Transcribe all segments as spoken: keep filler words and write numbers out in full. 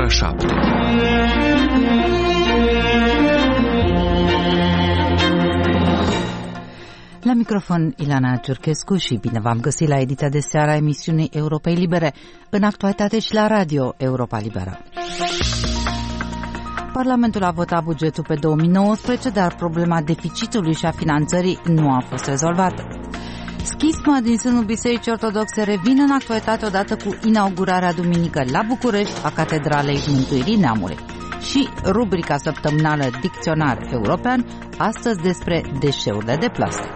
șapte. La microfon Ilana Ciurchescu și bine v-am găsit la ediția de seară a emisiunii Europei Libere, în actualitate și la radio Europa Liberă. Parlamentul a votat bugetul pe două mii nouăsprezece, dar problema deficitului și a finanțării nu a fost rezolvată. Schisma din sânul Bisericii Ortodoxe revine în actualitate odată cu inaugurarea duminică la București a Catedralei Mântuirii Neamului. Și rubrica săptămânală Dicționar European, astăzi despre deșeurile de plastic.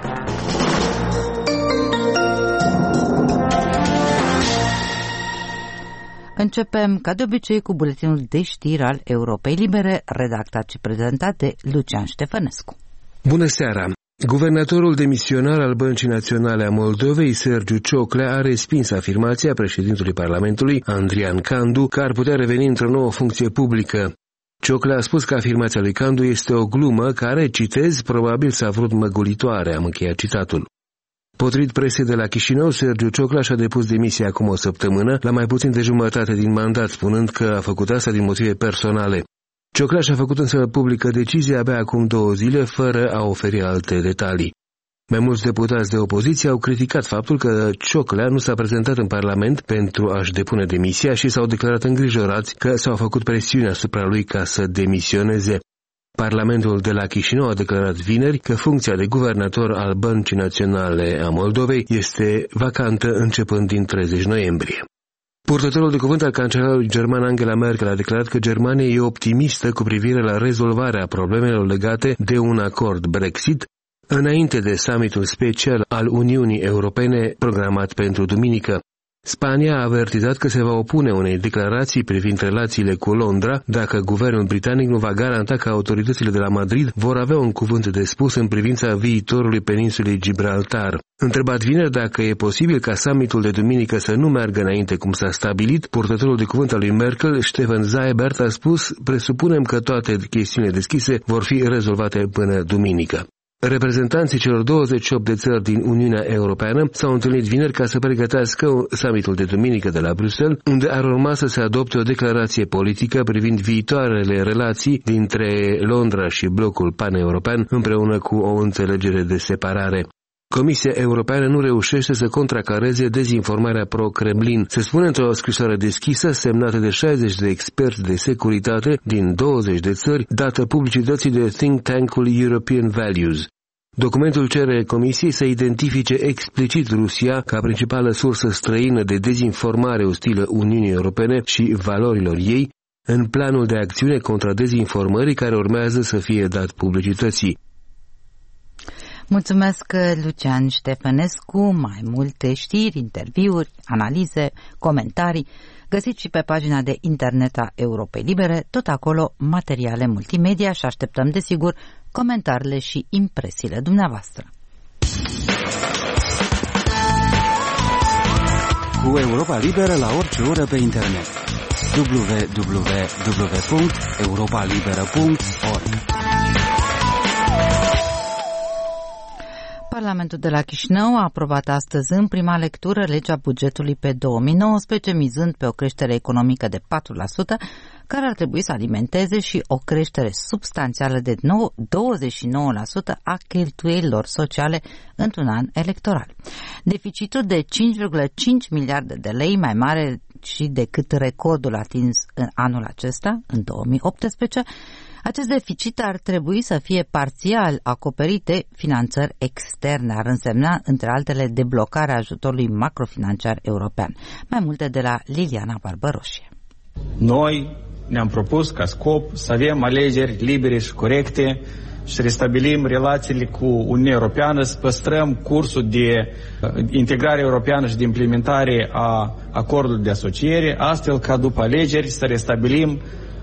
Începem, ca de obicei, cu buletinul de știri al Europei Libere, redactat și prezentat de Lucian Ștefănescu. Bună seara! Guvernatorul demisionar al Băncii Naționale a Moldovei, Sergiu Cioclea, a respins afirmația președintelui Parlamentului, Andrian Candu, că ar putea reveni într-o nouă funcție publică. Cioclea a spus că afirmația lui Candu este o glumă care, citez, probabil s-a vrut măgulitoare, am încheiat citatul. Potrivit presei de la Chișinău, Sergiu Cioclea și-a depus demisia acum o săptămână, la mai puțin de jumătate din mandat, spunând că a făcut asta din motive personale. Cioclea și-a făcut însă publică decizia abia acum două zile, fără a oferi alte detalii. Mai mulți deputați de opoziție au criticat faptul că Cioclea nu s-a prezentat în Parlament pentru a-și depune demisia și s-au declarat îngrijorați că s-au făcut presiuni asupra lui ca să demisioneze. Parlamentul de la Chișinău a declarat vineri că funcția de guvernator al Băncii Naționale a Moldovei este vacantă începând din treizeci noiembrie. Purtătorul de cuvânt al cancelarului german Angela Merkel a declarat că Germania e optimistă cu privire la rezolvarea problemelor legate de un acord Brexit, înainte de summitul special al Uniunii Europene programat pentru duminică. Spania a avertizat că se va opune unei declarații privind relațiile cu Londra dacă guvernul britanic nu va garanta că autoritățile de la Madrid vor avea un cuvânt de spus în privința viitorului peninsulei Gibraltar. Întrebat vineri dacă e posibil ca summitul de duminică să nu meargă înainte cum s-a stabilit, purtătorul de cuvânt al lui Merkel, Stefan Seibert, a spus: presupunem că toate chestiunile deschise vor fi rezolvate până duminică. Reprezentanții celor douăzeci și opt de țări din Uniunea Europeană s-au întâlnit vineri ca să pregătească summitul de duminică de la Bruxelles, unde ar urma să se adopte o declarație politică privind viitoarele relații dintre Londra și blocul paneuropean, împreună cu o înțelegere de separare. Comisia Europeană nu reușește să contracareze dezinformarea pro-Kremlin, se spune într-o scrisoare deschisă semnată de șaizeci de experți de securitate din douăzeci de țări, dată publicității de think tank-ul European Values. Documentul cere Comisiei să identifice explicit Rusia ca principală sursă străină de dezinformare ostilă Uniunii Europene și valorilor ei, în planul de acțiune contra dezinformării care urmează să fie dat publicității. Mulțumesc, Lucian Ștefănescu. Mai multe știri, interviuri, analize, comentarii găsiți și pe pagina de internet a Europei Libere, tot acolo materiale multimedia și așteptăm, desigur, comentariile și impresiile dumneavoastră. Cu Europa Liberă la orice oră pe internet. w w w punct europa liberă punct org. Parlamentul de la Chișinău a aprobat astăzi în prima lectură legea bugetului pe două mii nouăsprezece, mizând pe o creștere economică de patru la sută, care ar trebui să alimenteze și o creștere substanțială de douăzeci și nouă la sută a cheltuielilor sociale într-un an electoral. Deficitul de cinci virgulă cinci miliarde de lei, mai mare și decât recordul atins în anul acesta, în două mii optsprezece, acest deficit ar trebui să fie parțial acoperit de finanțări externe, ar însemna, între altele, deblocarea ajutorului macrofinanciar european. Mai multe de la Liliana Barbăroșie. Noi ne-am propus ca scop să avem alegeri libere și corecte și să restabilim relațiile cu Uniunea Europeană, să păstrăm cursul de integrare europeană și de implementare a acordului de asociere, astfel ca după alegeri să restabilim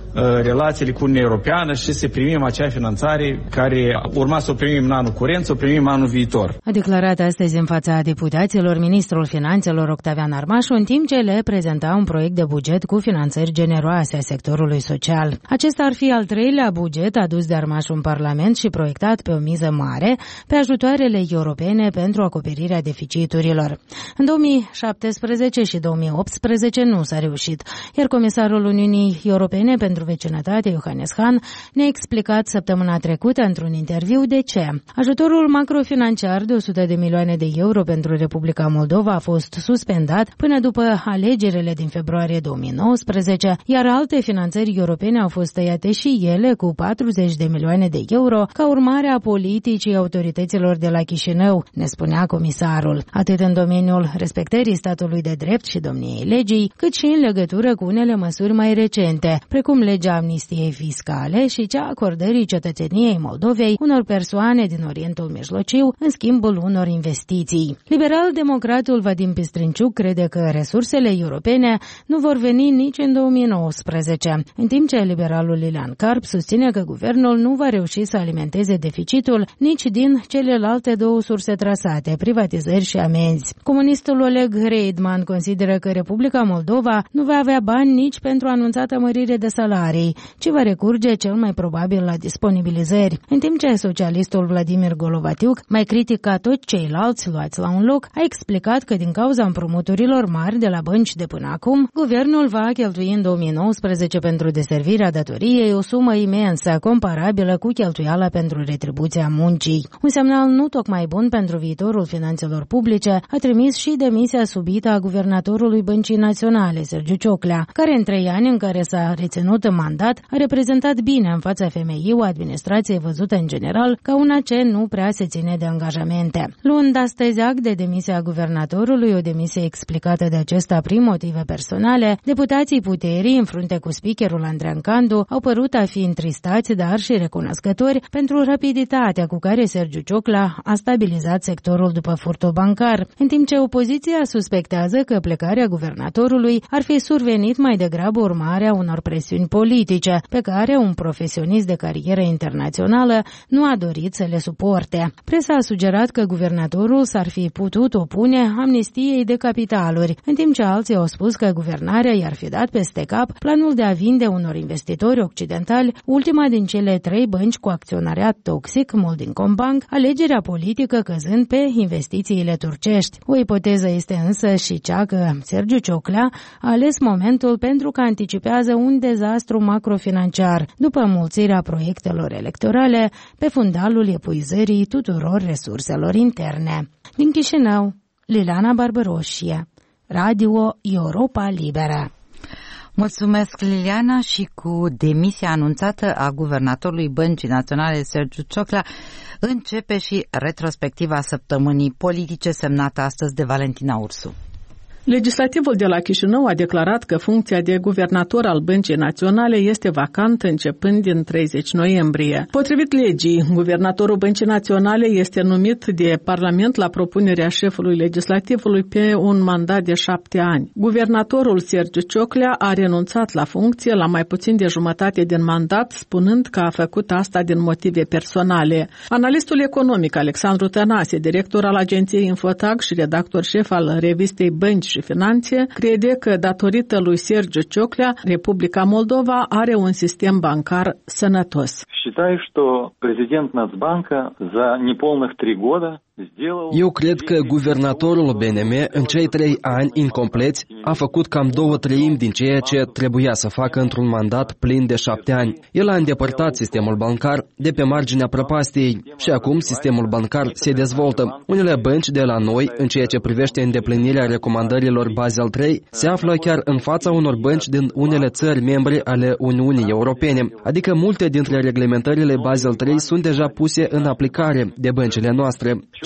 relațiile cu Uniunea Europeană și să primim acea finanțare care urma să o primim în anul curent, să o primim anul viitor. A declarat astăzi în fața deputaților ministrul finanțelor Octavian Armașu, în timp ce le prezenta un proiect de buget cu finanțări generoase a sectorului social. Acesta ar fi al treilea buget adus de Armașu în Parlament și proiectat pe o miză mare pe ajutoarele europene pentru acoperirea deficiturilor. În două mii șaptesprezece și două mii optsprezece nu s-a reușit, iar comisarul Uniunii Europene pentru Vecinătate, Johannes Hahn, ne-a explicat săptămâna trecută într-un interviu de ce. Ajutorul macrofinanciar de o sută de milioane de euro pentru Republica Moldova a fost suspendat până după alegerile din februarie două mii nouăsprezece, iar alte finanțări europene au fost tăiate și ele cu patruzeci de milioane de euro ca urmare a politicii autorităților de la Chișinău, ne spunea comisarul, atât în domeniul respectării statului de drept și domniei legii, cât și în legătură cu unele măsuri mai recente, precum legea amnistiei fiscale și cea acordării cetățeniei Moldovei unor persoane din Orientul Mijlociu în schimbul unor investiții. Liberal-democratul Vadim Pistrinciuc crede că resursele europene nu vor veni nici în două mii nouăsprezece, în timp ce liberalul Lilian Carp susține că guvernul nu va reuși să alimenteze deficitul nici din celelalte două surse trasate, privatizări și amenzi. Comunistul Oleg Reidman consideră că Republica Moldova nu va avea bani nici pentru anunțată mărire de salarii, ci va recurge cel mai probabil la disponibilizări, în timp ce socialistul Vladimir Golovatiuc, mai critic ca toți ceilalți luați la un loc, a explicat că din cauza împrumuturilor mari de la bănci de până acum, guvernul va cheltui în două mii nouăsprezece pentru deservirea datoriei o sumă imensă, comparabilă cu cheltuiala pentru retribuția muncii. Un semnal nu tocmai bun pentru viitorul finanțelor publice a trimis și demisia subită a guvernatorului Băncii Naționale, Sergiu Cioclea, care în trei ani în care s-a reținut în mandat a reprezentat bine în fața F M I o administrație văzută în general ca una ce nu prea se ține de angajamente. Luând astăzi act de demisia guvernatorului, o demisie explicată de acesta prin motive personale, deputații puterii, în frunte cu speakerul Andrean Candu, au părut a fi întristați, dar și recunoscători pentru rapiditatea cu care Sergiu Cioclea a stabilizat sectorul după furtul bancar, în timp ce opoziția suspectează că plecarea guvernatorului ar fi survenit mai degrabă urmarea unor presiuni politice, pe care un profesionist de carieră internațională nu a dorit să le suporte. Presa a sugerat că guvernatorul s-ar fi putut opune amnistiei de capitaluri, în timp ce alții au spus că guvernarea i-ar fi dat peste cap planul de a vinde unor investitori occidentali ultima din cele trei bănci cu acționariat toxic, Moldinkombank, alegerea politică căzând pe investițiile turcești. O ipoteză este însă și cea că Sergiu Cioclea a ales momentul pentru că anticipează un dezastru macrofinanciar după înmulțirea proiectelor electorale pe fundalul epuizării tuturor resurselor interne. Din Chișinău, Liliana Barbăroșie, Radio Europa Liberă. Mulțumesc, Liliana, și cu demisia anunțată a guvernatorului Băncii Naționale, Sergiu Cioclea, începe și retrospectiva săptămânii politice semnată astăzi de Valentina Ursu. Legislativul de la Chișinău a declarat că funcția de guvernator al Băncii Naționale este vacantă începând din treizeci noiembrie. Potrivit legii, guvernatorul Băncii Naționale este numit de Parlament la propunerea șefului legislativului pe un mandat de șapte ani. Guvernatorul Sergiu Cioclea a renunțat la funcție la mai puțin de jumătate din mandat, spunând că a făcut asta din motive personale. Analistul economic Alexandru Tănase, director al agenției Infotag și redactor șef al revistei Bănci și Finanțe, crede că datorită lui Sergiu Cioclea, Republica Moldova are un sistem bancar sănătos. Считаю, что президент Нацбанка за неполных три года Eu cred că guvernatorul B N M în cei trei ani incompleți a făcut cam două treimi din ceea ce trebuia să facă într-un mandat plin de șapte ani. El a îndepărtat sistemul bancar de pe marginea prăpastiei și acum sistemul bancar se dezvoltă. Unele bănci de la noi, în ceea ce privește îndeplinirea recomandărilor Basel trei, se află chiar în fața unor bănci din unele țări membre ale Uniunii Europene, adică multe dintre reglementările Basel trei sunt deja puse în aplicare de băncile noastre.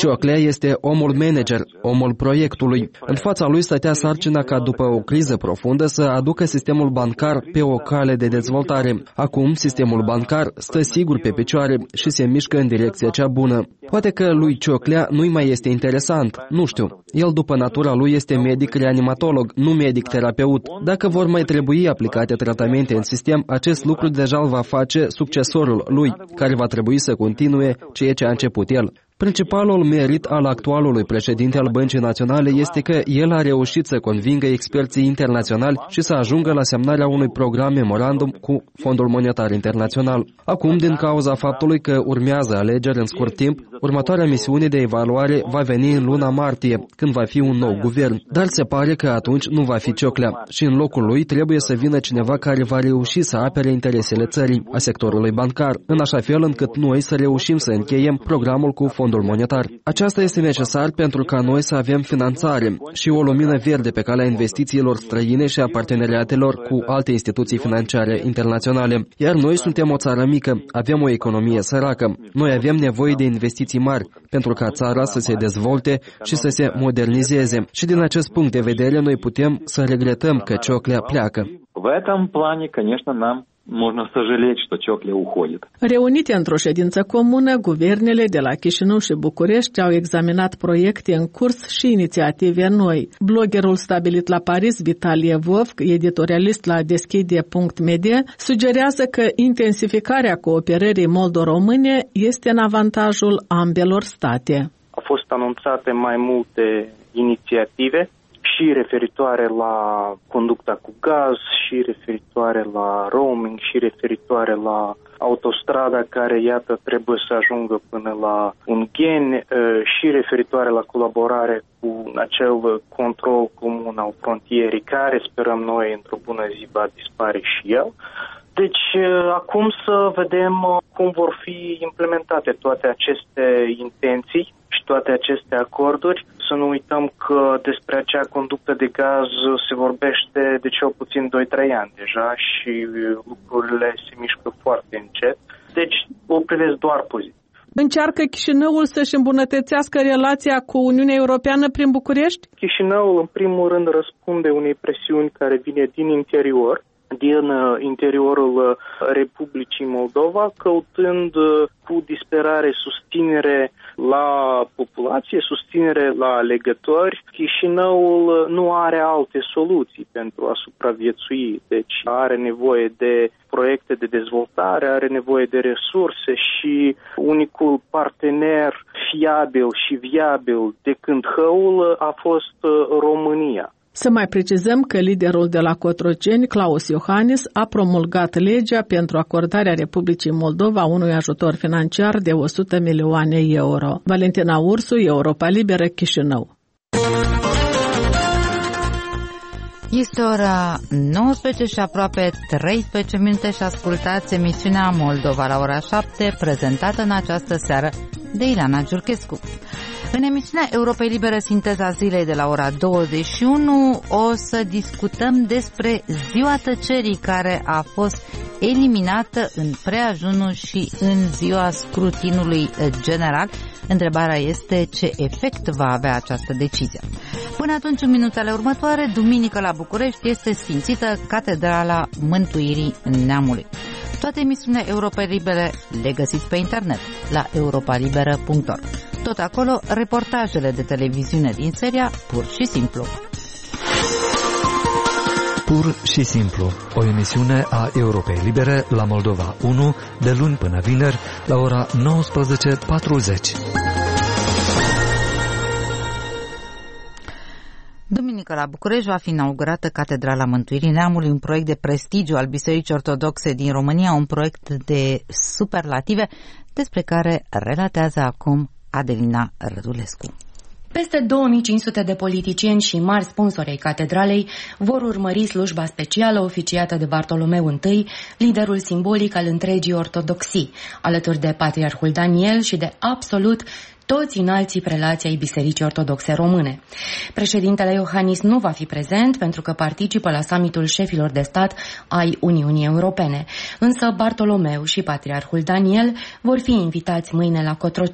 Cioclea este omul manager, omul proiectului. În fața lui stătea sarcina ca după o criză profundă să aducă sistemul bancar pe o cale de dezvoltare. Acum sistemul bancar stă sigur pe picioare și se mișcă în direcția cea bună. Poate că lui Cioclea nu-i mai este interesant, nu știu. El după natura lui este medic reanimatolog, nu medic terapeut. Dacă vor mai trebui aplicate tratamente în sistem, acest lucru deja îl va face succesorul lui, care va trebui să continue ceea ce a început el. Principalul merit al actualului președinte al Băncii Naționale este că el a reușit să convingă experții internaționali și să ajungă la semnarea unui program memorandum cu Fondul Monetar Internațional. Acum, din cauza faptului că urmează alegeri în scurt timp, următoarea misiune de evaluare va veni în luna martie, când va fi un nou guvern. Dar se pare că atunci nu va fi Cioclea și în locul lui trebuie să vină cineva care va reuși să apere interesele țării, a sectorului bancar, în așa fel încât noi să reușim să încheiem programul cu Fondul Monetar. Aceasta este necesar pentru ca noi să avem finanțare și o lumină verde pe calea investițiilor străine și a parteneriatelor cu alte instituții financiare internaționale. Iar noi suntem o țară mică, avem o economie săracă. Noi avem nevoie de investiții mari pentru ca țara să se dezvolte și să se modernizeze. Și din acest punct de vedere noi putem să regretăm că Cioclea pleacă. В этом плане, конечно, нам можно сожалеть, что Cioclea уходит. Reunite într-o ședință comună, guvernele de la Chișinău și București au examinat proiecte în curs și inițiative noi. Bloggerul stabilit la Paris, Vitalie Vovc, editorialist la deschide punct media, sugerează că intensificarea cooperării moldo-române este în avantajul ambelor state. Au fost anunțate mai multe inițiative și referitoare la conducta cu gaz, și referitoare la roaming, și referitoare la autostrada care, iată, trebuie să ajungă până la Ungheni, și referitoare la colaborare cu acel control comun al frontierii, care sperăm noi într-o bună zi va dispare și el. Deci, acum să vedem cum vor fi implementate toate aceste intenții și toate aceste acorduri. Să nu uităm că despre acea conductă de gaz se vorbește de cel puțin doi trei ani deja și lucrurile se mișcă foarte încet. Deci, o privesc doar pozitiv. Încearcă Chișinăul să-și îmbunătățească relația cu Uniunea Europeană prin București? Chișinăul, în primul rând, răspunde unei presiuni care vine din interior, din interiorul Republicii Moldova, căutând cu disperare susținere la populație, susținere la alegători. Chișinăul nu are alte soluții pentru a supraviețui, deci are nevoie de proiecte de dezvoltare, are nevoie de resurse și unicul partener fiabil și viabil de Cântăul a fost România. Să mai precizăm că liderul de la Cotroceni, Klaus Iohannis, a promulgat legea pentru acordarea Republicii Moldova unui ajutor financiar de o sută milioane euro. Valentina Ursu, Europa Liberă, Chișinău. Este ora nouăsprezece și aproape treisprezece minute și ascultați emisiunea Moldova la ora șapte, prezentată în această seară de Ileana Giurchescu. În emisiunea Europei Libere, sinteza zilei de la ora douăzeci și unu, o să discutăm despre Ziua Tăcerii, care a fost eliminată în preajunul și în ziua scrutinului general. Întrebarea este ce efect va avea această decizie. Până atunci, în minutele următoare, duminică la București este sfințită Catedrala Mântuirii Neamului. Toate emisiunile Europei Libere le găsiți pe internet la europa liberă punct org. Tot acolo, reportajele de televiziune din seria Pur și Simplu. Pur și Simplu, o emisiune a Europei Libere la Moldova unu, de luni până vineri, la ora nouăsprezece patruzeci. Duminică la București va fi inaugurată Catedrala Mântuirii Neamului, un proiect de prestigiu al Bisericii Ortodoxe din România, un proiect de superlative despre care relatează acum Adelina Rădulescu. Peste două mii cinci sute de politicieni și mari sponsori ai catedralei vor urmări slujba specială oficiată de Bartolomeu I, liderul simbolic al întregii ortodoxii, alături de Patriarhul Daniel și de absolut toți înalții prelații ai Bisericii Ortodoxe Române. Președintele Iohannis nu va fi prezent pentru că participă la summitul șefilor de stat ai Uniunii Europene, însă Bartolomeu și Patriarhul Daniel vor fi invitați mâine la Cotroceni.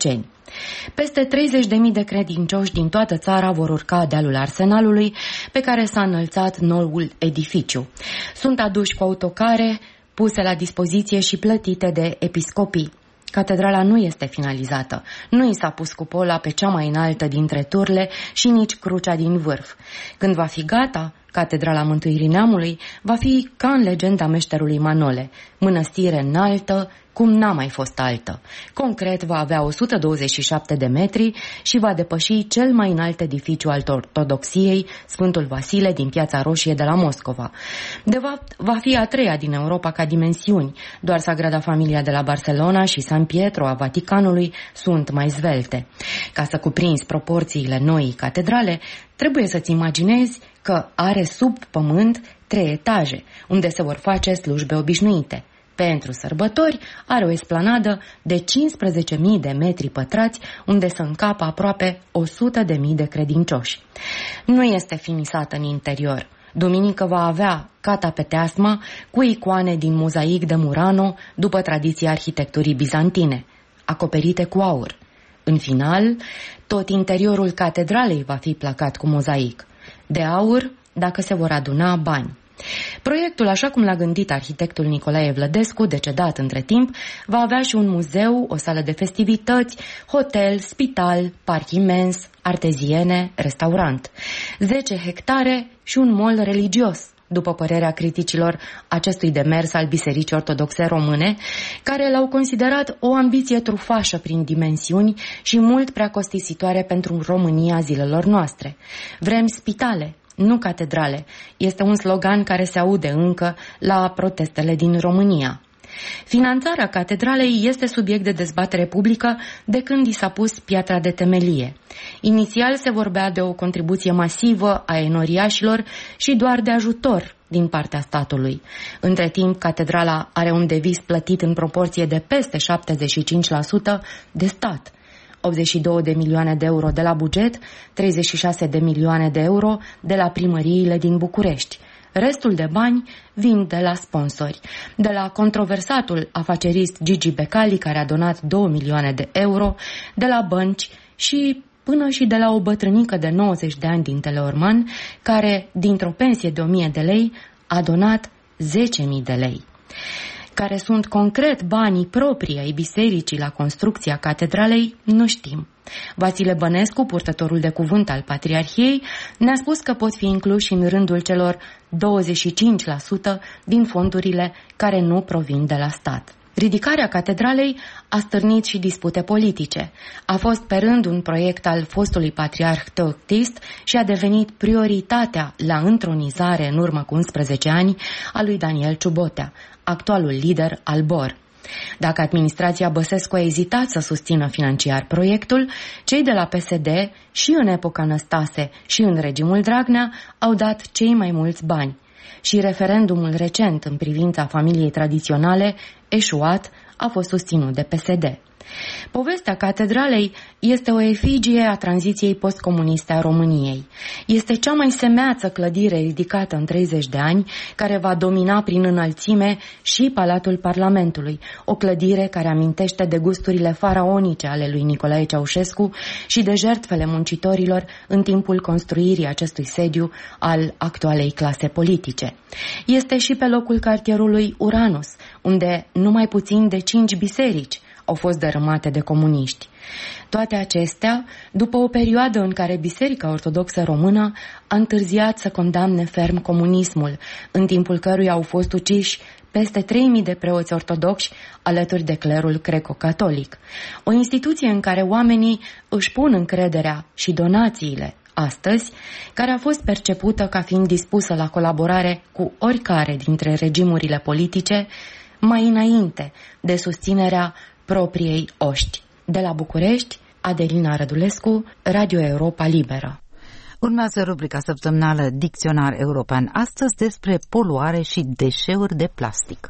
Peste treizeci de mii de credincioși din toată țara vor urca dealul Arsenalului, pe care s-a înălțat noul edificiu. Sunt aduși cu autocare, puse la dispoziție și plătite de episcopii. Catedrala nu este finalizată, nu i s-a pus cupola pe cea mai înaltă dintre turle și nici crucea din vârf. Când va fi gata, Catedrala Mântuirii Neamului va fi ca în legenda meșterului Manole, mănăstire înaltă, cum n-a mai fost altă. Concret va avea o sută douăzeci și șapte de metri și va depăși cel mai înalt edificiu al ortodoxiei, Sfântul Vasile din Piața Roșie de la Moscova. De fapt, va fi a treia din Europa ca dimensiuni, doar Sagrada Familia de la Barcelona și San Pietro a Vaticanului sunt mai zvelte. Ca să cuprinzi proporțiile noii catedrale, trebuie să-ți imaginezi că are sub pământ trei etaje, unde se vor face slujbe obișnuite. Pentru sărbători are o esplanadă de cincisprezece mii de metri pătrați, unde să încapă aproape o sută de mii de credincioși. Nu este finisată în interior. Duminică va avea catapeteasma cu icoane din mozaic de Murano, după tradiția arhitecturii bizantine, acoperite cu aur. În final, tot interiorul catedralei va fi placat cu mozaic de aur, dacă se vor aduna bani. Proiectul, așa cum l-a gândit arhitectul Nicolae Vlădescu, decedat între timp, va avea și un muzeu, o sală de festivități, hotel, spital, parc imens, arteziene, restaurant, zece hectare și un mall religios, după părerea criticilor acestui demers al Bisericii Ortodoxe Române, care l-au considerat o ambiție trufașă prin dimensiuni și mult prea costisitoare pentru România zilelor noastre. Vrem spitale, nu catedrale, este un slogan care se aude încă la protestele din România. Finanțarea catedralei este subiect de dezbatere publică de când i s-a pus piatra de temelie. Inițial se vorbea de o contribuție masivă a enoriașilor și doar de ajutor din partea statului. Între timp, catedrala are un deviz plătit în proporție de peste șaptezeci și cinci la sută de stat. optzeci și două de milioane de euro de la buget, treizeci și șase de milioane de euro de la primăriile din București. Restul de bani vin de la sponsori, de la controversatul afacerist Gigi Becali, care a donat două milioane de euro, de la bănci și până și de la o bătrânică de nouăzeci de ani din Teleorman, care, dintr-o pensie de o mie de lei, a donat zece mii de lei. Care sunt concret banii proprii ai bisericii la construcția catedralei, nu știm. Vasile Bănescu, purtătorul de cuvânt al Patriarhiei, ne-a spus că pot fi incluși în rândul celor douăzeci și cinci la sută din fondurile care nu provin de la stat. Ridicarea catedralei a stârnit și dispute politice. A fost pe rând un proiect al fostului patriarh Teoctist și a devenit prioritatea la întronizare în urmă cu unsprezece ani a lui Daniel Ciubotea, actualul lider al B O R. Dacă administrația Băsescu a ezitat să susțină financiar proiectul, cei de la P S D, și în epoca Năstase și în regimul Dragnea, au dat cei mai mulți bani. Și referendumul recent în privința familiei tradiționale, eșuat, a fost susținut de P S D. Povestea catedralei este o efigie a tranziției postcomuniste a României. Este cea mai semeață clădire ridicată în treizeci de ani, care va domina prin înălțime și Palatul Parlamentului, o clădire care amintește de gusturile faraonice ale lui Nicolae Ceaușescu și de jertfele muncitorilor în timpul construirii acestui sediu al actualei clase politice. Este și pe locul cartierului Uranus, unde numai puțin de cinci biserici au fost dărâmate de comuniști. Toate acestea, după o perioadă în care Biserica Ortodoxă Română a întârziat să condamne ferm comunismul, în timpul căruia au fost uciși peste trei mii de preoți ortodoxi alături de clerul greco-catolic. O instituție în care oamenii își pun încrederea și donațiile astăzi, care a fost percepută ca fiind dispusă la colaborare cu oricare dintre regimurile politice, mai înainte de susținerea propriei oști. De la București, Adelina Rădulescu, Radio Europa Liberă. Urmează rubrica săptămânală Dicționar European, astăzi despre poluare și deșeuri de plastic.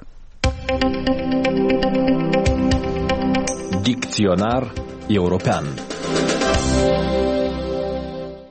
Dicționar European.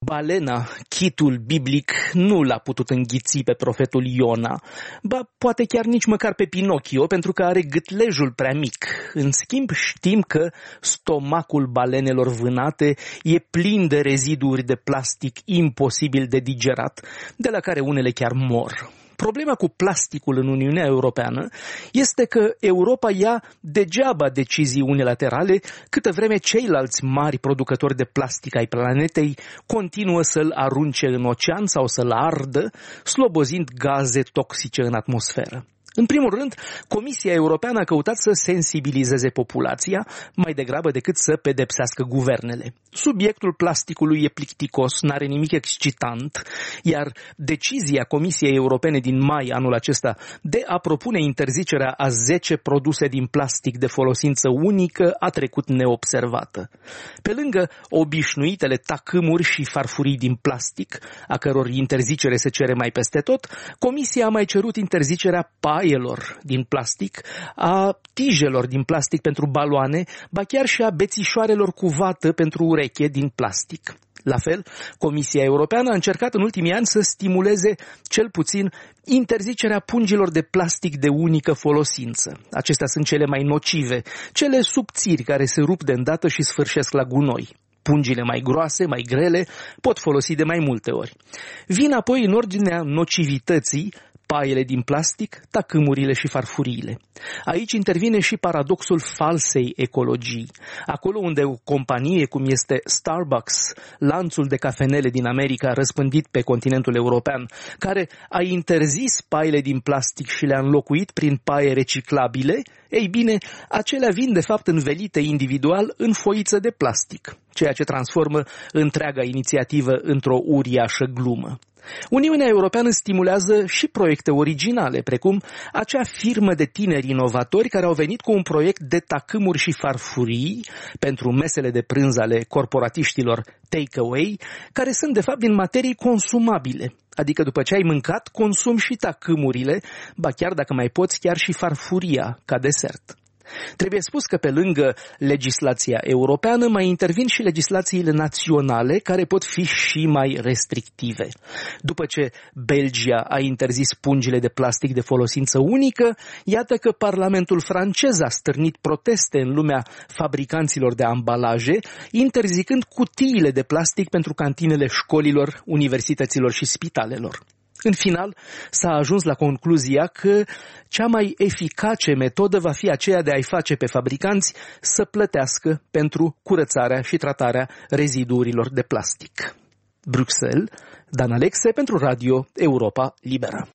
balena, chitul biblic, nu l-a putut înghiți pe profetul Iona, ba poate chiar nici măcar pe Pinocchio, pentru că are gâtlejul prea mic. În schimb, știm că stomacul balenelor vânate e plin de reziduri de plastic imposibil de digerat, de la care unele chiar mor. Problema cu plasticul în Uniunea Europeană este că Europa ia degeaba decizii unilaterale, câtă vreme ceilalți mari producători de plastic ai planetei continuă să-l arunce în ocean sau să-l ardă, slobozind gaze toxice în atmosferă. În primul rând, Comisia Europeană a căutat să sensibilizeze populația mai degrabă decât să pedepsească guvernele. Subiectul plasticului e plicticos, n-are nimic excitant, iar decizia Comisiei Europene din mai anul acesta de a propune interzicerea a zece produse din plastic de folosință unică a trecut neobservată. Pe lângă obișnuitele tacâmuri și farfurii din plastic, a căror interzicere se cere mai peste tot, Comisia a mai cerut interzicerea paielor din plastic, a tijelor din plastic pentru baloane, ba chiar și a bețișoarelor cu vată pentru ureche din plastic. La fel, Comisia Europeană a încercat în ultimii ani să stimuleze cel puțin interzicerea pungilor de plastic de unică folosință. Acestea sunt cele mai nocive, cele subțiri care se rup de îndată și sfârșesc la gunoi. Pungile mai groase, mai grele, pot folosi de mai multe ori. Vin apoi în ordinea nocivității paiele din plastic, tacâmurile și farfuriile. Aici intervine și paradoxul falsei ecologii. Acolo unde o companie cum este Starbucks, lanțul de cafenele din America răspândit pe continentul european, care a interzis paiele din plastic și le-a înlocuit prin paie reciclabile, ei bine, acelea vin de fapt învelite individual în foiță de plastic, ceea ce transformă întreaga inițiativă într-o uriașă glumă. Uniunea Europeană stimulează și proiecte originale, precum acea firmă de tineri inovatori care au venit cu un proiect de tacâmuri și farfurii pentru mesele de prânz ale corporatiștilor take-away, care sunt de fapt din materii consumabile, adică după ce ai mâncat, consumi și tacâmurile, ba chiar dacă mai poți, chiar și farfuria ca desert. Trebuie spus că pe lângă legislația europeană mai intervin și legislațiile naționale care pot fi și mai restrictive. După ce Belgia a interzis pungile de plastic de folosință unică, iată că Parlamentul francez a stârnit proteste în lumea fabricanților de ambalaje, interzicând cutiile de plastic pentru cantinele școlilor, universităților și spitalelor. În final, s-a ajuns la concluzia că cea mai eficace metodă va fi aceea de a-i face pe fabricanți să plătească pentru curățarea și tratarea reziduurilor de plastic. Bruxelles, Dan Alexe pentru Radio Europa Liberă.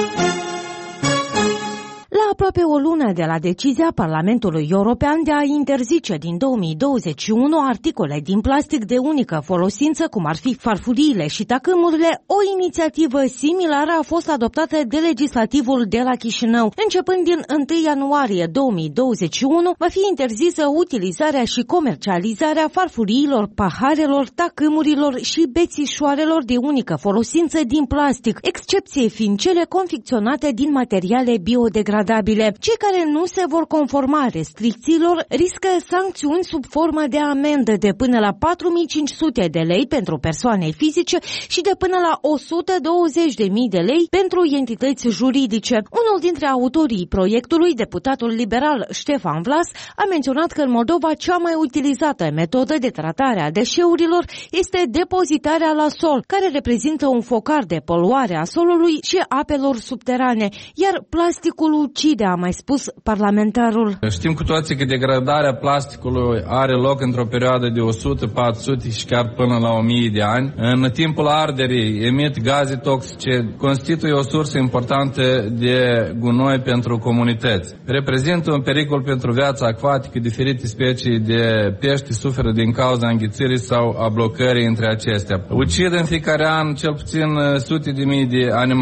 La aproape o lună de la decizia Parlamentului European de a interzice din două mii douăzeci și unu articole din plastic de unică folosință, cum ar fi farfuriile și tacâmurile, o inițiativă similară a fost adoptată de legislativul de la Chișinău. Începând din întâi ianuarie două mii douăzeci și unu, va fi interzisă utilizarea și comercializarea farfuriilor, paharelor, tacâmurilor și bețișoarelor de unică folosință din plastic, excepție fiind cele confecționate din materiale biodegradabile. Cei care nu se vor conforma restricțiilor riscă sancțiuni sub formă de amendă de până la patru mii cinci sute de lei pentru persoane fizice și de până la o sută douăzeci de mii de lei pentru entități juridice. Unul dintre autorii proiectului, deputatul liberal Ștefan Vlas, a menționat că în Moldova cea mai utilizată metodă de tratare a deșeurilor este depozitarea la sol, care reprezintă un focar de poluare a solului și apelor subterane, iar plasticul ucide, a mai spus parlamentarul. Știm cu toții că degradarea plasticului are loc într-o perioadă de o sută, patru sute și chiar până la o mie de ani. În timpul arderii emit gaze toxice, constituie o sursă importantă de gunoi pentru comunități. Reprezintă un pericol pentru viața acvatică, diferite specii de pești suferă din cauza înghețirii sau a blocării între acestea. Ucid în fiecare an cel puțin sute de mii de animale.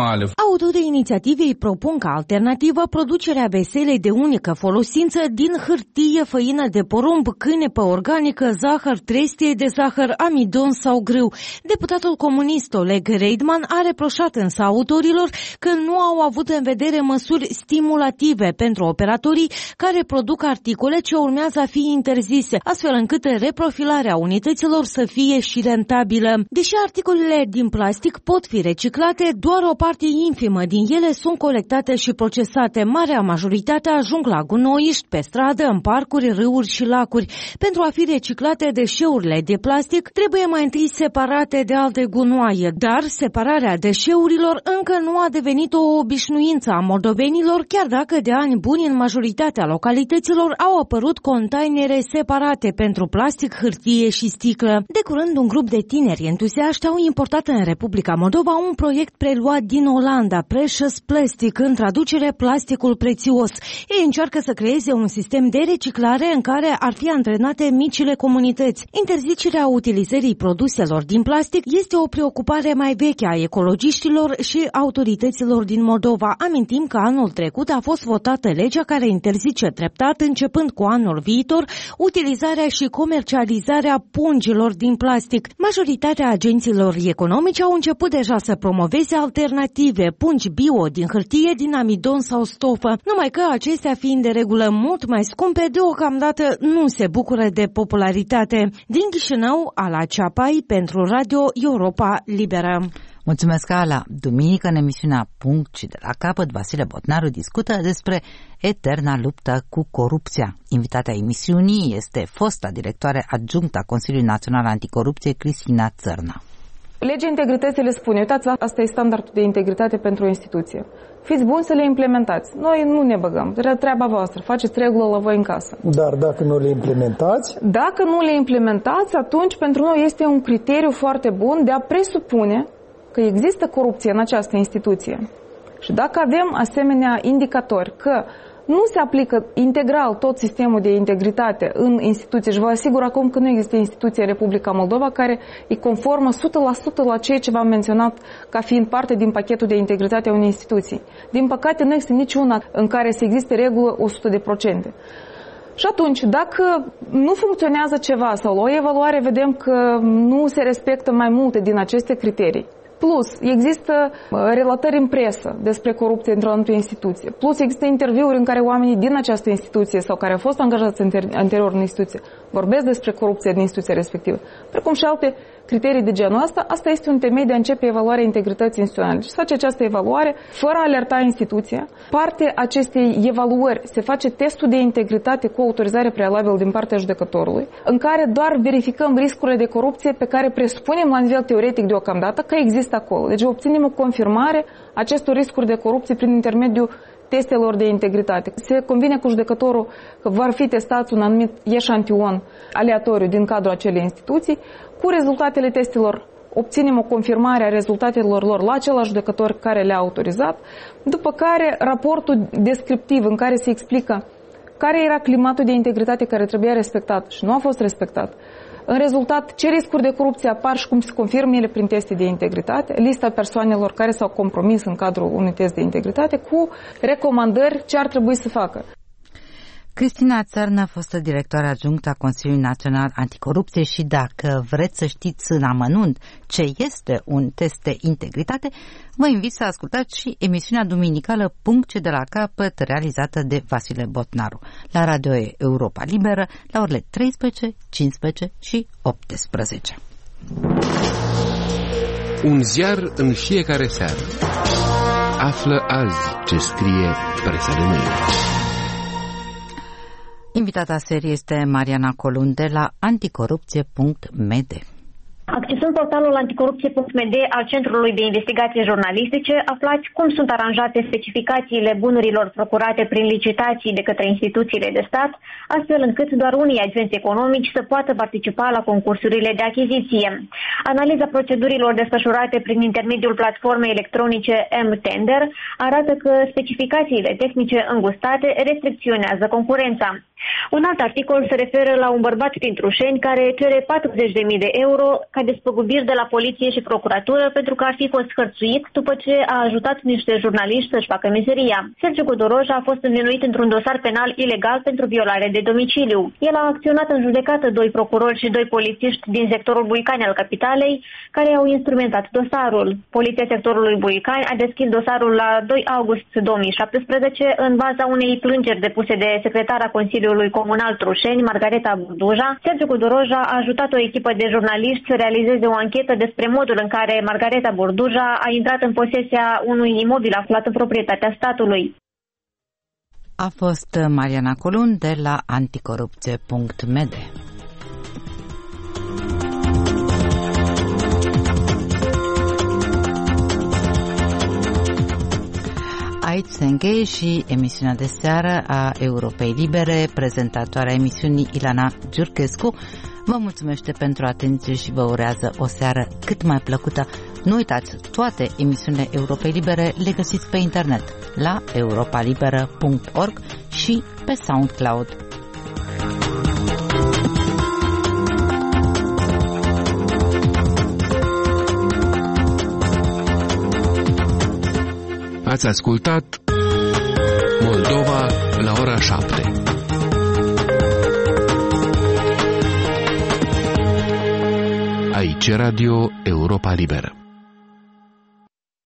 Autorii inițiativei propun ca alternativă producerea veselei de unică folosință din hârtie, făină de porumb, cânepă organică, zahăr, trestie de zahăr, amidon sau grâu. Deputatul comunist Oleg Reidman a reproșat însă autorilor că nu au avut în vedere măsuri stimulative pentru operatorii care produc articole ce urmează a fi interzise, astfel încât reprofilarea unităților să fie și rentabilă. Deși articolele din plastic pot fi reciclate, doar o parte infimă din ele sunt colectate și procesate. Marea majoritate ajung la gunoiști, pe stradă, în parcuri, râuri și lacuri. Pentru a fi reciclate, deșeurile de plastic trebuie mai întâi separate de alte gunoaie, dar separarea deșeurilor încă nu a devenit o obișnuință a moldovenilor, chiar dacă de ani buni în majoritatea localităților au apărut containere separate pentru plastic, hârtie și sticlă. De curând, un grup de tineri entuziaști au importat în Republica Moldova un proiect preluat din Olanda, Precious Plastic, în traducere plasticul prețios. Ei încearcă să creeze un sistem de reciclare în care ar fi antrenate micile comunități. Interzicerea utilizării produselor din plastic este o preocupare mai veche a ecologiștilor și autorităților din Moldova. Amintim că anul trecut a fost votată legea care interzice treptat, începând cu anul viitor, utilizarea și comercializarea pungilor din plastic. Majoritatea agenților economici au început deja să promoveze alternative, pungi bio din hârtie, din amidon sau stofă, numai că acestea fiind de regulă mult mai scumpe, deocamdată nu se bucură de popularitate. Din Chișinău, Ala Ceapai pentru Radio Europa Liberă. Mulțumesc, Ala. Duminică, în emisiunea Punct și de la capăt, Vasile Botnaru discută despre eterna luptă cu corupția. Invitatea emisiunii este fosta directoare adjunctă a Consiliului Național Anticorupție, Cristina Țărna. Legea integrității le spune, uitați, asta e standardul de integritate pentru o instituție. Fiți buni să le implementați. Noi nu ne băgăm, treaba voastră, faceți regulă la voi în casă. Dar dacă nu le implementați? Dacă nu le implementați, atunci pentru noi este un criteriu foarte bun de a presupune că există corupție în această instituție. Și dacă avem asemenea indicatori că nu se aplică integral tot sistemul de integritate în instituție și vă asigur acum că nu există instituție în Republica Moldova care e conformă o sută la sută la ceea ce v-am menționat ca fiind parte din pachetul de integritate a unei instituții. Din păcate nu există niciuna în care să existe regulă o sută la sută. Și atunci, dacă nu funcționează ceva sau la o evaluare vedem că nu se respectă mai multe din aceste criterii, plus, există relatări în presă despre corupție într-o anumită instituție. Plus, există interviuri în care oamenii din această instituție sau care au fost angajați anterior în instituție vorbesc despre corupție din instituția respectivă. Precum și alte criterii de genul ăsta, asta este un temei de a începe evaluarea integrității instituționale. Și se face această evaluare fără a alerta instituția. Parte acestei evaluări se face testul de integritate cu autorizare prealabilă din partea judecătorului, în care doar verificăm riscurile de corupție pe care presupunem la nivel teoretic deocamdată că există acolo. Deci obținem o confirmare acestor riscuri de corupție prin intermediul testelor de integritate. Se convine cu judecătorul că va fi testat un anumit eșantion aleatoriu din cadrul acelei instituții. Cu rezultatele testelor obținem o confirmare a rezultatelor lor la același judecător care le-a autorizat, după care raportul descriptiv în care se explică care era climatul de integritate care trebuia respectat și nu a fost respectat. În rezultat, ce riscuri de corupție apar și cum se confirmă ele prin teste de integritate, lista persoanelor care s-au compromis în cadrul unui test de integritate cu recomandări ce ar trebui să facă. Cristina Țărnă, fostă directoare adjunctă a Consiliului Național Anticorupție, și dacă vreți să știți în amănunt ce este un test de integritate, vă invit să ascultați și emisiunea duminicală Punct de la capăt, realizată de Vasile Botnaru, la Radio Europa Liberă, la orele treisprezece, cincisprezece și optsprezece. Un ziar în fiecare seară. Află azi ce scrie presa de mâine. Invitata serie este Mariana Colun de la anticorupție punct m d. Accesând portalul anticorupție punct m d al Centrului de Investigații Jurnalistice, aflați cum sunt aranjate specificațiile bunurilor procurate prin licitații de către instituțiile de stat, astfel încât doar unii agenți economici să poată participa la concursurile de achiziție. Analiza procedurilor desfășurate prin intermediul platformei electronice M-Tender arată că specificațiile tehnice îngustate restricționează concurența. Un alt articol se referă la un bărbat din Trușeni care cere patruzeci de mii de euro ca ca despăgubiri de la poliție și procuratură pentru că ar fi fost hărțuit după ce a ajutat niște jurnaliști să-și facă meseria. Sergiu Codoroja a fost învinuit într-un dosar penal ilegal pentru violare de domiciliu. El a acționat în judecată doi procurori și doi polițiști din sectorul Buicani al capitalei, care au instrumentat dosarul. Poliția sectorului Buicani a deschis dosarul la doi august două mii șaptesprezece în baza unei plângeri depuse de secretara Consiliului Comunal Trușeni, Margareta Burduja. Sergiu Codoroja a ajutat o echipă de jurnaliști să realizeze o anchetă despre modul în care Margareta Burduja a intrat în posesia unui imobil aflat în proprietatea statului. A fost Mariana Colun de la anticorupție punct m d. Aici se încheie și emisiunea de seară a Europei Libere. Prezentatoarea emisiunii Ilana Giurchescu vă mulțumește pentru atenție și vă urează o seară cât mai plăcută. Nu uitați, toate emisiunile Europei Libere le găsiți pe internet la europa liberă punct org și pe SoundCloud. Ați ascultat Moldova la ora șapte. Aici Radio Europa Liberă.